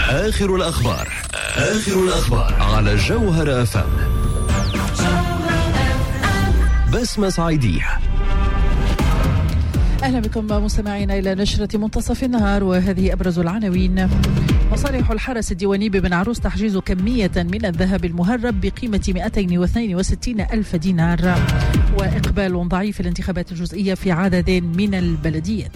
آخر الأخبار على جوهر FM. بسمة صعيدية. أهلا بكم مستمعينا إلى نشرة منتصف النهار، وهذه أبرز العناوين. مصالح الحرس الديواني ببن عروس تحجيز كمية من الذهب المهرب بقيمة 262 ألف دينار. وإقبال ضعيف الانتخابات الجزئية في عدد من البلديات.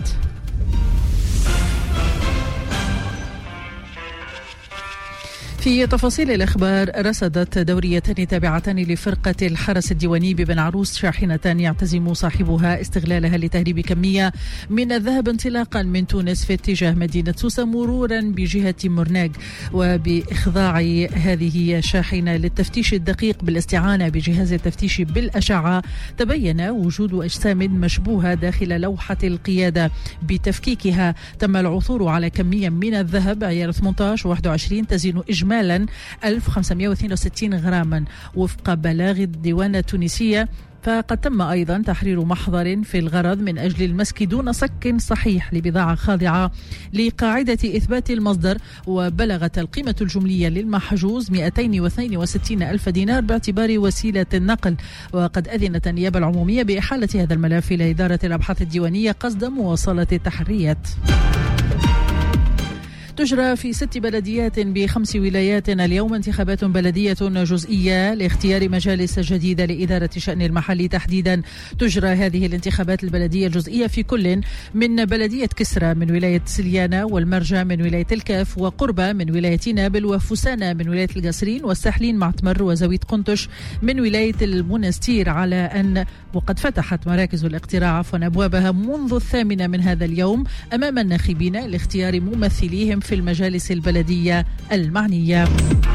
في تفاصيل الأخبار، رصدت دوريتان تابعتان لفرقة الحرس الديواني ببن عروس شاحنة يعتزم صاحبها استغلالها لتهريب كمية من الذهب انطلاقا من تونس في اتجاه مدينة سوسة مرورا بجهة مرناق، وبإخضاع هذه الشاحنة للتفتيش الدقيق بالاستعانة بجهاز التفتيش بالأشعة، تبين وجود أجسام مشبوهة داخل لوحة القيادة. بتفكيكها تم العثور على كمية من الذهب عيار 18 و21 تزين إجمالا 1562 غراما وفق بلاغ الديوان التونسية. فقد تم أيضا تحرير محضر في الغرض من أجل المسك دون صك صحيح لبضاعة خاضعة لقاعدة إثبات المصدر، وبلغت القيمة الجملية للمحجوز 262 ألف دينار باعتبار وسيلة النقل. وقد أذنت النيابة العمومية بإحالة هذا الملف إلى إدارة الأبحاث الديوانية قصد مواصلة التحريات. تجرى في 6 بلديات ب5 ولايات اليوم انتخابات بلدية جزئية لاختيار مجالس جديدة لإدارة شأن المحلي تحديدا. تجرى هذه الانتخابات البلدية الجزئية في كل من بلدية كسرى من ولاية سليانة، والمرجع من ولاية الكاف، وقربة من ولاية نابل، وفسانة من ولاية القصرين، والساحلين معتمر وزاوية قنطش من ولاية المنستير. على أن وقد فتحت مراكز الاقتراع أبوابها منذ 8 من هذا اليوم أمام الناخبين لاختيار ممثليهم في المجالس البلدية المعنية.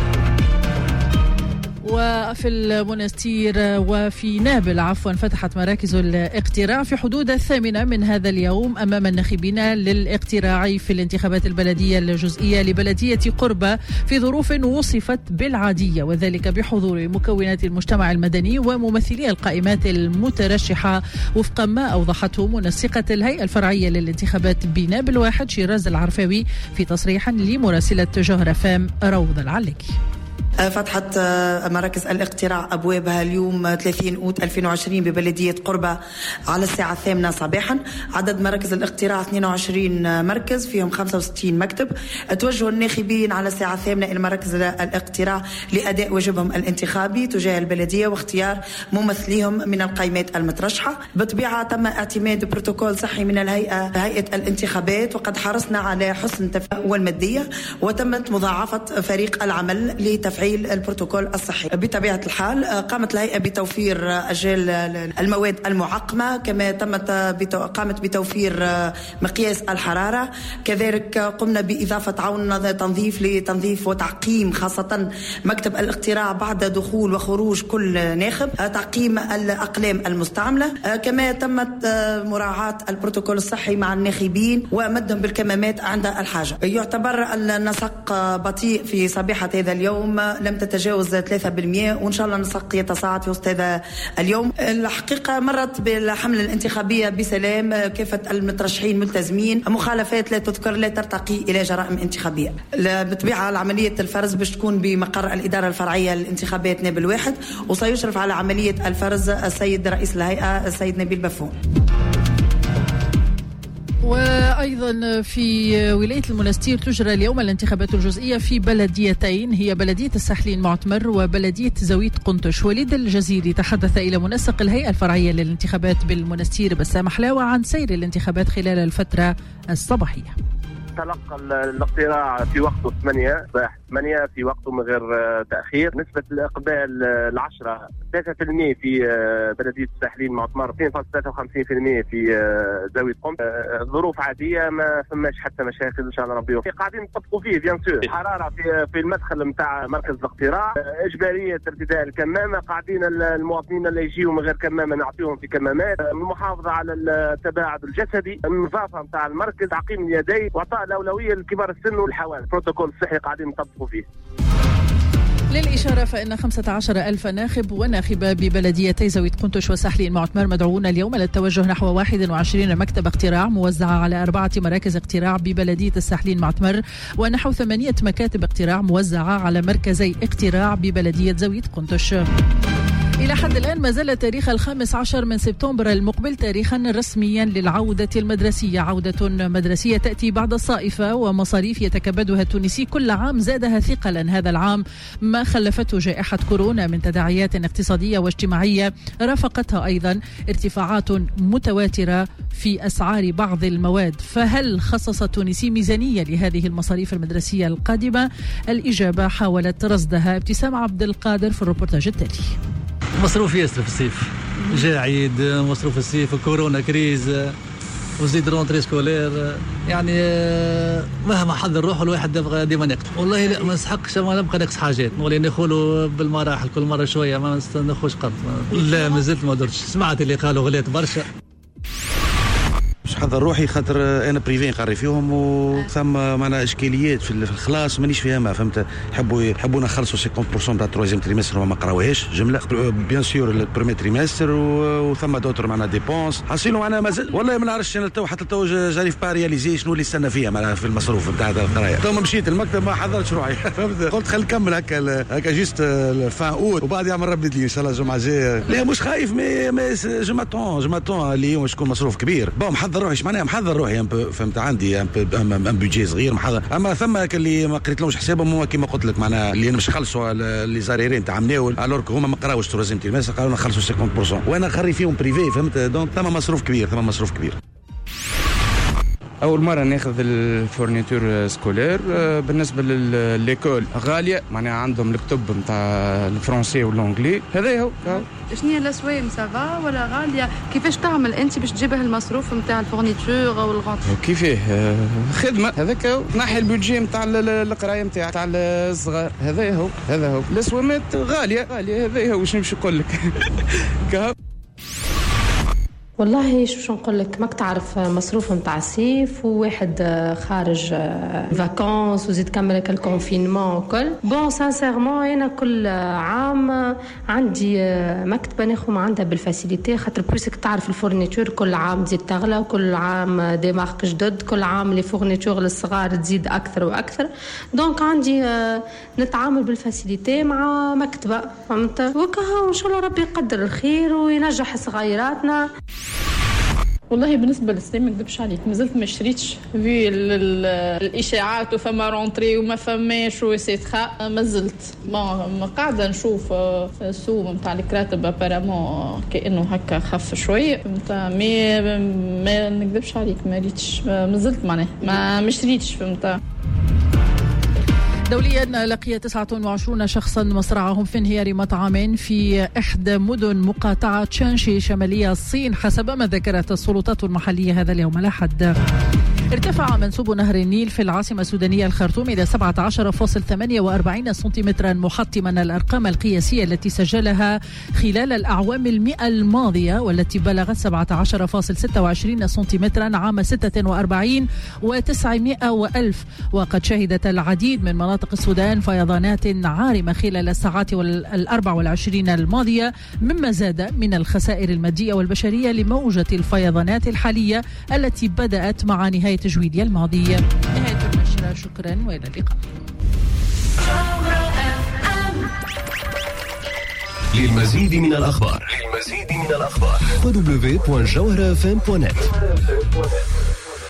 وفي المنستير وفي نابل فتحت مراكز الاقتراع في حدود 8 من هذا اليوم أمام الناخبين للاقتراع في الانتخابات البلدية الجزئية لبلدية قربة في ظروف وصفت بالعادية، وذلك بحضور مكونات المجتمع المدني وممثلي القائمات المترشحة وفق ما أوضحته منسقة الهيئة الفرعية للانتخابات بنابل 1 شيراز العرفاوي في تصريح لمراسلة جوهر فام روض العلكي. فتحت مراكز الاقتراع أبوابها اليوم 30 أوت 2020 ببلدية قربة على الساعة 8 صباحا. عدد مراكز الاقتراع 22 مركز فيهم 65 مكتب. توجه الناخبين على الساعة 8 إلى مراكز الاقتراع لأداء واجبهم الانتخابي تجاه البلدية واختيار ممثليهم من القائمات المترشحة. بطبيعة تم اعتماد بروتوكول صحي من هيئة الانتخابات، وقد حرصنا على حسن التفاعل والمادية، وتمت مضاعفة فريق العمل لتفعيل البروتوكول الصحي. بطبيعة الحال قامت الهيئة بتوفير أجل المواد المعقمة، كما قامت بتوفير مقياس الحرارة. كذلك قمنا بإضافة عون لتنظيف وتعقيم خاصة مكتب الاقتراع بعد دخول وخروج كل ناخب، تعقيم الأقلام المستعملة. كما تمت مراعاة البروتوكول الصحي مع الناخبين ومدهم بالكمامات عند الحاجة. يعتبر النسق بطيء في صباحة هذا اليوم، لم تتجاوز 3%، وإن شاء الله النسق يتصاعد في وسط هذا اليوم. الحقيقة مرت بالحملة الانتخابية بسلام، كافة المترشحين ملتزمين، مخالفات لا تذكر لا ترتقي إلى جرائم انتخابية. بطبيعة عملية الفرز باش تكون بمقر الإدارة الفرعية للانتخابات نابل 1، وسيشرف على عملية الفرز السيد رئيس الهيئة السيد نبيل بفون. وأيضا في ولاية المنستير تجرى اليوم الانتخابات الجزئية في بلديتين، هي بلدية الساحلين معتمر وبلدية زاوية قنطش. وليد الجزيري تحدث إلى منسق الهيئة الفرعية للانتخابات بالمنستير بسام حلاوة عن سير الانتخابات خلال الفترة الصباحية. تلقى الاقتراع في وقته 8 في وقته من غير تأخير. نسبة الإقبال 3% في بلدية الساحلين معتمر، 2.53% في زاوية قم. ظروف عادية، ما فماش حتى مشاكل إن شاء الله ربي يوفق. قاعدين نطبقوا فيه بيان سور. الحرارة في المدخل نتاع مركز الاقتراع، إجبارية ارتداء الكمامة. قاعدين المواطنين اللي يجيوا من غير كمامة نعطيهم في كمامات. المحافظة على التباعد الجسدي، النظافة نتاع المركز، تعقيم اليدين، وإعطاء الأولوية لكبار السن والحوامل. البروتوكول الصحي قاعدين نطبقوا فيه. للإشارة فإن 15,000 ناخب وناخبة ببلديتي زاوية قنطش وسحلين معتمر مدعوون اليوم للتوجه نحو 21 مكتب اقتراع موزعة على 4 مراكز اقتراع ببلدية السحلين معتمر ونحو 8 مكاتب اقتراع موزعة على مركزي اقتراع ببلدية زاوية قنطش. إلى حد الآن ما زال تاريخ 15 من سبتمبر المقبل تاريخا رسميا للعودة المدرسية. عودة مدرسية تأتي بعد الصائفة ومصاريف يتكبدها التونسي كل عام زادها ثقلا هذا العام ما خلفته جائحة كورونا من تداعيات اقتصادية واجتماعية، رافقتها أيضا ارتفاعات متواترة في أسعار بعض المواد. فهل خصص التونسي ميزانية لهذه المصاريف المدرسية القادمة؟ الإجابة حاولت رصدها ابتسام عبد القادر في الروبورتاج التالي. مصروف ياسر في الصيف، جاء عيد، مصروف الصيف، كورونا، كريز، وزيد رونتري سكولير، يعني مهما حضر روحه الواحد يبغى ديما نقص. والله لا ما نسحقش، ما نبقى نقص حاجات، نولي نقولوا بالمراحل كل مرة شوية، ما ناخذش قرض. لا مازلت ما درتش، سمعت اللي قالوا غليت برشا. مش حضر روحي خاطر انا بريفي نقري فيهم وثم معنا اشكاليات في الخلاص مانيش فيها، فهمت. يحبوا نخلصوا 50% تاع الترويزيام تريمستر وما قراوهاش جمله بيان سور البريمي تريمستر وثم دوتر معنا ديبونس حاصلوا معنا مازال. والله ما نعرفش انا تو حتى تو جاري في بارياليزي شنو اللي استنى فيها معنا في المصروف نتاع القرايه. تو مشيت المكتب ما حضرتش روحي فهمت. قلت خلي نكمل هكا جيست فان اوت وبعد يعمل ربي لي ان شاء الله الجمعه الجايه. لا مش خايف مي جمعتون اليوم شكون مصروف كبير. بون محضر روحي معناها محضر روحي فهمت. عندي ان بودجي صغير محضر، اما ثم اللي ما قريتلهمش حسابهم هو كيما قلت لك معناها اللي مش خلصوا لي زاريرين تاع مناول الورك هما ما قراوش تروزيام تيرمس قالوا نخلصوا 50% وانا نخري فيهم بريفي فهمت. دونك ثم مصروف كبير. أول مرة ناخذ الفورنيتور سكولير. بالنسبة لليكول غالية، معناها عندهم الكتب نتاع الفرنسي والانجلي. هذا هو. شنو هي الأسواق سافا ولا غالية؟ كيفاش تعمل أنت باش تجيبه المصروف نتاع الفورنيتور والغنط؟ كيفاه خدمة هذاك هو. ناحي البودجي نتاع القراية نتاع الصغار. هذا هو. الأسوامات غالية. هذا هو. شنو باش نقول لك. والله شو نقول لك، ماك تعرف مصروف نتاع الصيف وواحد خارج فاكونس وزيد كملك الكونفينمون وكل. بون سانسيرمون انا كل عام عندي مكتبه ناخذ عندها بالفاسيليتي، خاطر بلوسك تعرف الفورنيتور كل عام تزيد تغلى، وكل عام دي مارك جدد، كل عام لي فورنيتور للصغار تزيد اكثر واكثر. دونك عندي نتعامل بالفاسيليتي مع مكتبه فهمت. وكها ان شاء الله ربي يقدر الخير وينجح صغيراتنا. والله بالنسبه للسي ما نكذبش عليك مازلت ما شريتش في الاشاعات وفما رونتري وما فماش وسيتخا. مازلت ما قاعده نشوف السوق نتاع الكراتب ابارامون كانه هكا خف شويه فهمت. ما نكذبش عليك ما ريتش مازلت معناها ما شريتش فهمت. دوليا لقي 29 شخصا مصرعهم في انهيار مطعم في إحدى مدن مقاطعة شانشي شمالية الصين حسب ما ذكرت السلطات المحلية هذا اليوم الأحد. ارتفع منسوب نهر النيل في العاصمة السودانية الخرطوم إلى 17.48 سنتيمترا محطما الأرقام القياسية التي سجلها خلال الأعوام 100 الماضية والتي بلغت 17.26 سنتيمترا عام 46 و900 وألف. وقد شهدت العديد من مناطق السودان فيضانات عارمة خلال الساعات 24 الماضية، مما زاد من الخسائر المادية والبشرية لموجة الفيضانات الحالية التي بدأت مع نهاية جويلية الماضي. نهاية النشرة، شكرا وإلى اللقاء. للمزيد من الأخبار www.jawharafm.net